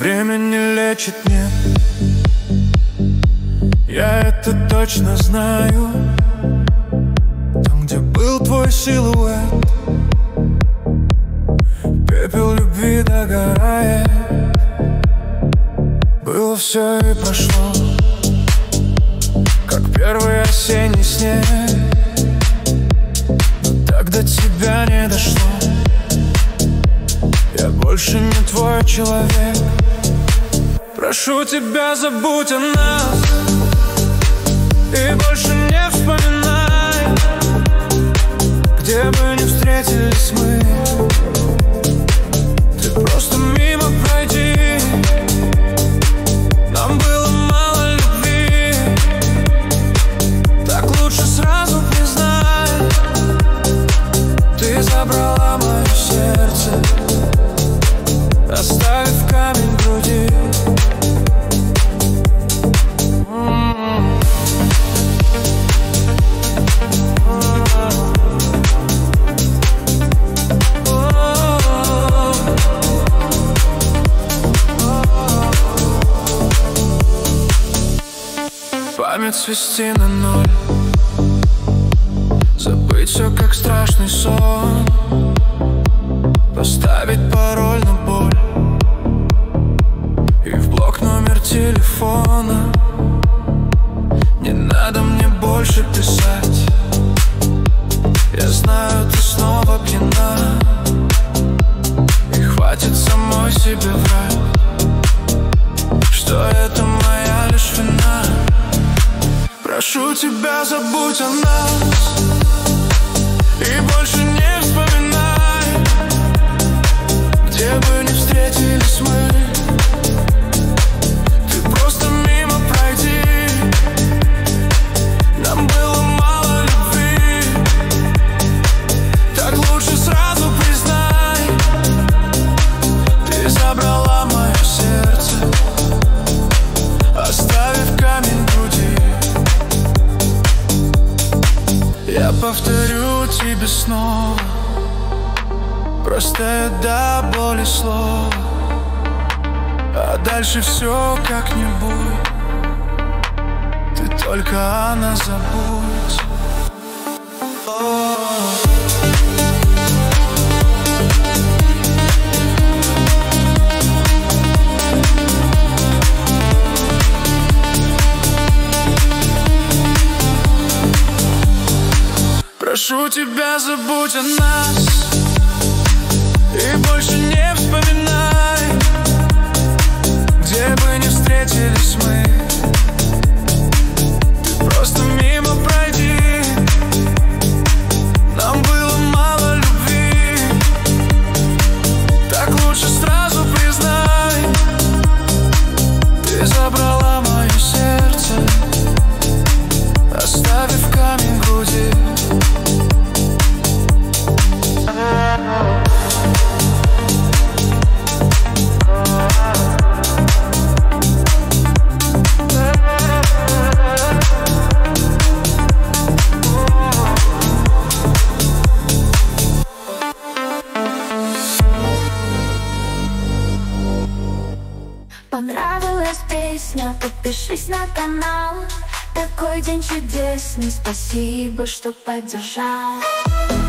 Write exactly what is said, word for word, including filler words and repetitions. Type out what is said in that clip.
время не лечит, нет. Я это точно знаю. Там, где был твой силуэт, пепел любви догорает. Было все и прошло, как первый осенний снег. Но так до тебя не дошло. Я больше не твой человек. Прошу тебя, забудь о нас и больше не вспоминай. Где бы ни встретились мы, ты просто мимо пройди. Нам было мало любви, так лучше сразу признай. Ты забрала мое сердце, оставив камень в груди. Память свести на ноль, забыть все как страшный сон, поставить пароль на боль и в блок номер телефона. Не надо мне больше писать, я знаю, ты снова пьяна, и хватит самой себе врать, что это моя лишь вина. Прошу тебя, забудь о нас и больше не вспоминай. Где бы ни встретились мы, ты просто мимо пройди. Нам было мало любви, так лучше сразу признай. Ты забрала мое сердце, оставив камень в груди. Я повторю тебе снова простое до боли слово, а дальше все как-нибудь. Ты только о нас забудь. Прошу тебя, забудь о нас и больше не вспоминай. Где бы ни встретились мы, ты просто мимо пройди. Нам было мало любви, так лучше сразу признай. Ты забрала мое сердце, оставив камень в груди. Понравилась песня, подпишись на канал. Такой день чудесный, спасибо, что поддержал.